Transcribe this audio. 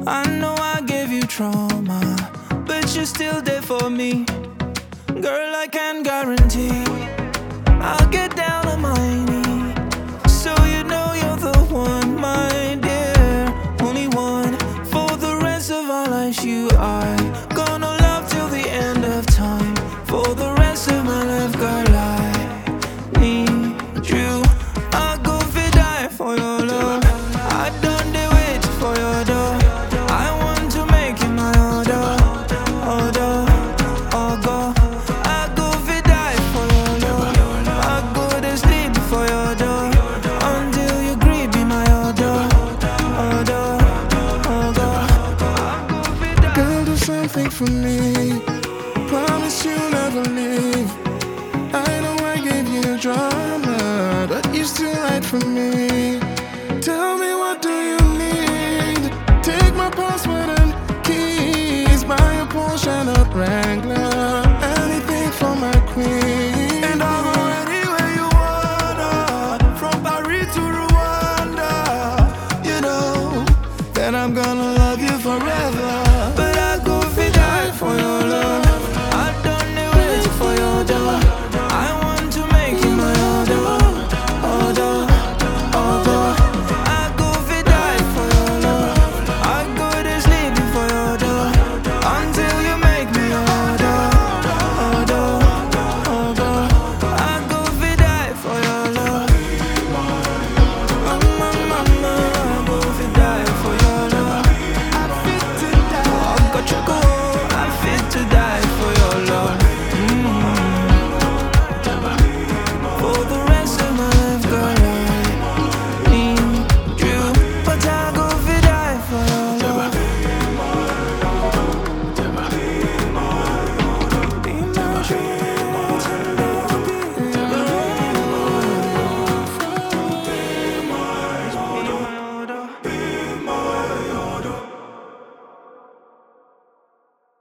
I know I gave you trauma, but you're still there for me. Girl, I can guarantee I'll get down on my knees, so you know you're the one, my dear. Only one for the rest of our lives. You are gonna love till the end of time. For the rest of my life, girl, I need you. I'll go fi die for your love. I done the wait for your door. I want to make you my order, order, order. I go fi die for your love. I go to sleep for your door until you agree be my order, order, order. Girl, do something for me. Promise you'll never leave. I know I gave you drama, but you still right for me.